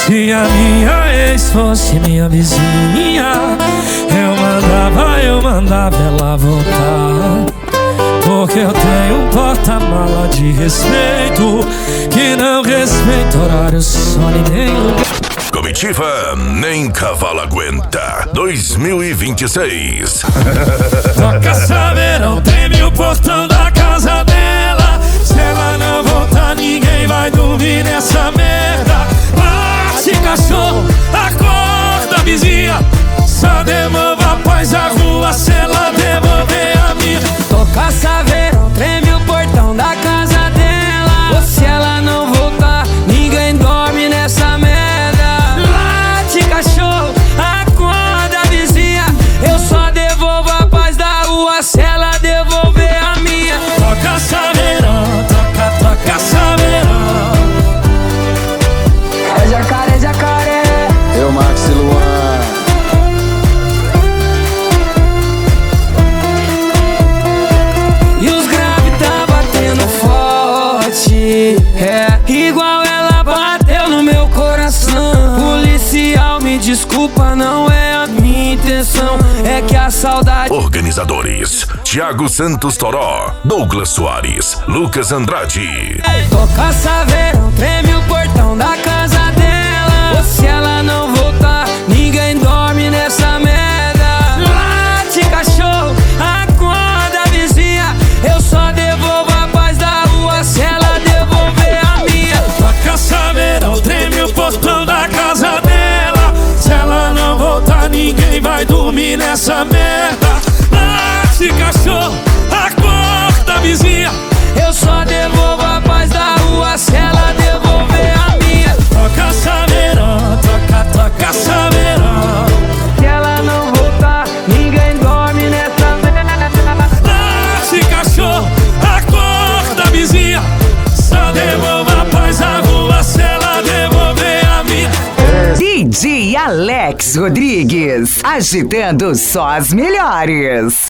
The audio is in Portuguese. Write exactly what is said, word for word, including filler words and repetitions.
Se a minha ex fosse minha vizinha, eu mandava, eu mandava ela voltar. Porque eu tenho um porta-mala de respeito que não respeita horário, sono e nem lugar. Comitiva Nem Cavalo Aguenta dois mil e vinte e seis. Toca saberão, treme o portão da casa dela. Se ela não voltar, ninguém vai dormir nessa merda. Bate cachorro, acorda vizinha. Só devolva a paz à rua se ela devolver a minha. Toca saberão, treme o portão da casa dela. Se ela não voltar, ninguém dorme nessa merda. Late cachorro, acorda vizinha. Eu só devolvo a paz da rua se ela devolver a minha. Toca saberão, toca, toca saberão. É jacaré, jacaré. Eu, Max e Luan. E os graves tá batendo forte, é igual ela bateu no meu coração. Policial, me desculpa, não é a minha intenção. É que a saudade... Organizadores: Thiago Santos Toró, Douglas Soares, Lucas Andrade. Toca saberão, treme o portão da casa dela. Se ela não voltar, ninguém dorme nessa merda. Late cachorro, acorda vizinha. Eu só devolvo a paz da rua se ela devolver a minha. Toca saberão, treme o portão da casa dela. Se ela não voltar, ninguém vai dormir nessa merda. Late cachorro, acorda vizinha. Eu só devolvo a paz da rua se ela devolver a minha. Toca saberão, toca, toca saberão. Se ela não voltar, ninguém dorme nessa merda. Late cachorro, acorda vizinha. Só devolva a paz à rua se ela devolver a minha. D J Alex Rodrigues, agitando só as melhores.